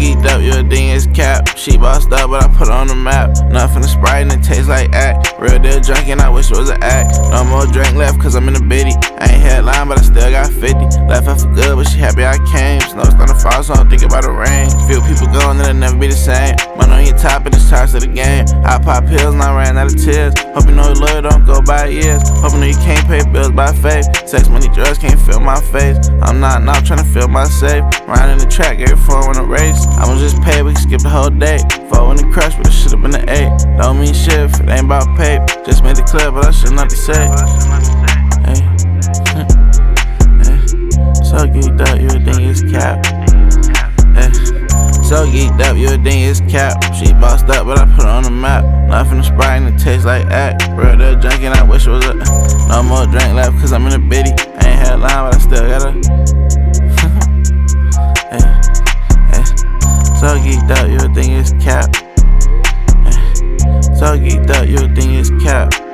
geeked up, you would think it's cap. She bossed up, but I put her on the map. Nothing to Sprite and it tastes like act. Real deal drunk and I wish it was an act. No more drink left cause I'm in a biddy. I ain't headline but I still got 50. Left her for good but she happy I came. Snow's starting to fall so I don't think about the rain. Feel people going and it'll never be the same. Money on your top and it's charged to the game. I pop pills and I ran out of tears. Hope you know your lawyer don't go by years. Hope you know you can't pay bills by faith. Sex, money, drugs can't fill my face. I'm not trying to fill my safe. Riding the track, every phone in a race. I'ma just pay, we can skip the whole day. 4 in the crush, but it should've been an 8. Don't mean shit if it ain't about paper. Just made the clip, but I should've not to say. Hey. So geeked up, you would think it's cap. Hey. So geeked up, you would think it's cap. She bossed up, but I put her on the map. Nothing to Sprite and it tastes like act. Real deal drink and I wish it was a. No more drink left cause I'm in a biddy. I ain't headline, but I still gotta. So geeked up, you would think it's cap. So geeked up, you would think it's cap.